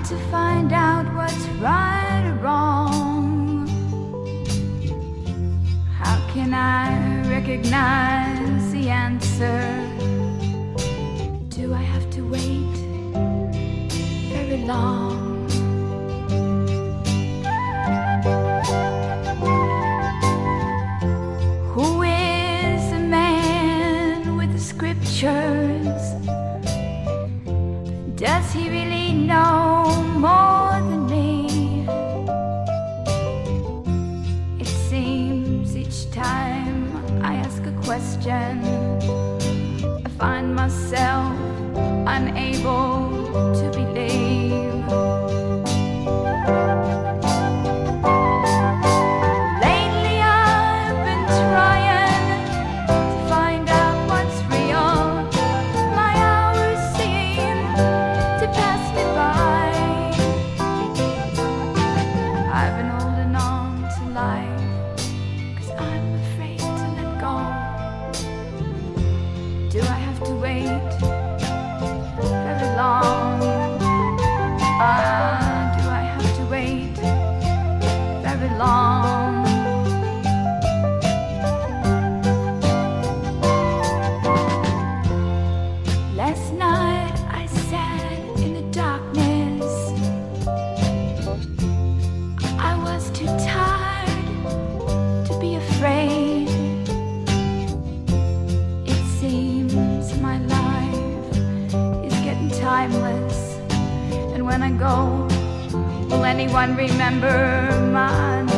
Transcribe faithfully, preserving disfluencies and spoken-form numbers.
to find out what's right or wrong. How can I recognize the answer? Do I have to wait very long? Who is the man with the scriptures? Does he really know more than me? It seems each time I ask a question, I find myself unable to believe. Lately I've been trying to find out what's real. My hours seem to pass me by. I've been holding on to life 'cause I'm afraid to let go. Do I have to wait very long? Ah, do I have to wait very long? Last night I sat in the darkness. I was too tired to be afraid. It seems my life is getting timeless, and when I go, will anyone remember my name?